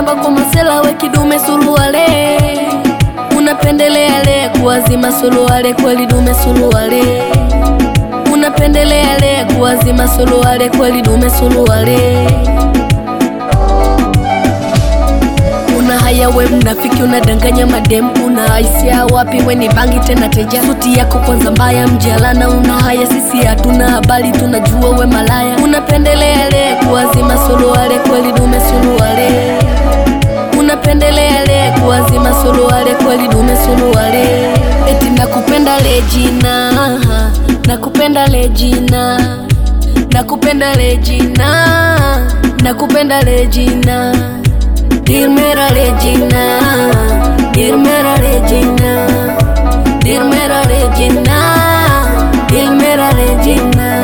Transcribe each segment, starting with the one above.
namba kwa masela we kidume suruale. Unapendelea le kuwazima suruale kweli dume suruale. Unapendelea le kuwazima suruale kweli dume suruale. Una haya we mnafiki unadanganya madem. Una haisia wapi we ni bangi tena teja. Suti yako kwanza mbaya mjalana. Una haya sisi hatuna habari tunajua we malaya. Unapendelea le kuwazima suruale kweli dume suruale. Unapendelea le kuwazima suruale kweli dume suruale. Eti nakupenda Regina, nakupenda Regina, nakupenda Regina, nakupenda Regina. Dir mera Regina, dir mera Regina, dir mera Regina, dir mera Regina.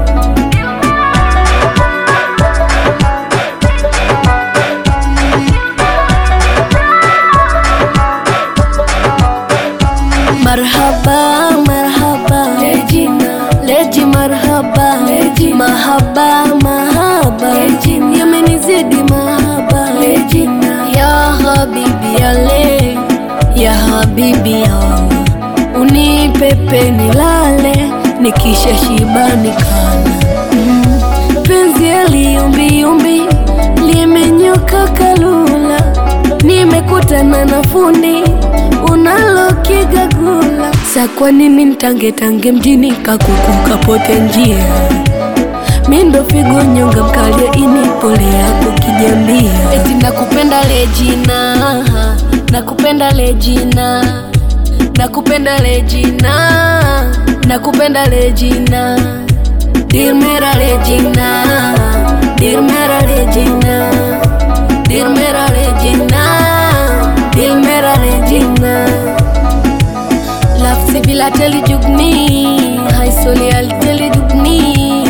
Marhaba, marhaba Regina, Legi marhaba Legi, mahaba, mahaba Regina, yamenizidi mahaba Regina. Ya habibi yale, ya habibi yangu, unipepe nilale, nikisha shiba nikala. Penzi yaliumbi yumbi, limenyoka kalula. Nimekutana na fundi, unalokigagula. Sa kwa nini ntange tange mjini kakuku kapote njia. Mindo figo nyonga mkalia ini pole yako kijambia. Eti nakupenda Regina, nakupenda Regina, nakupenda Regina, nakupenda Regina. Dir mera Regina, dir mera Regina, dir mera Regina, dir mera Regina. Lafsi bila teli jugni, haisoli al teli jugni.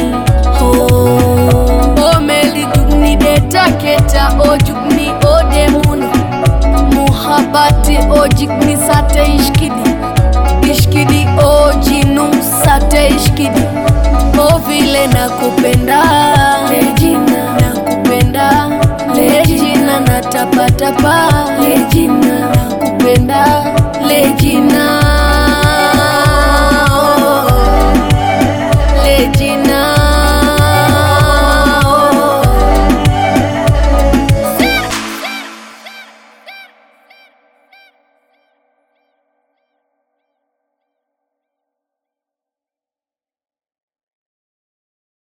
Oh meli jugni deta keta o jugni o demuno. Muhabati o jigni sate ishkidi, ishkidi o jinu sate ishkidi. O vile nakupenda Regina, nakupenda Regina, natapa tapa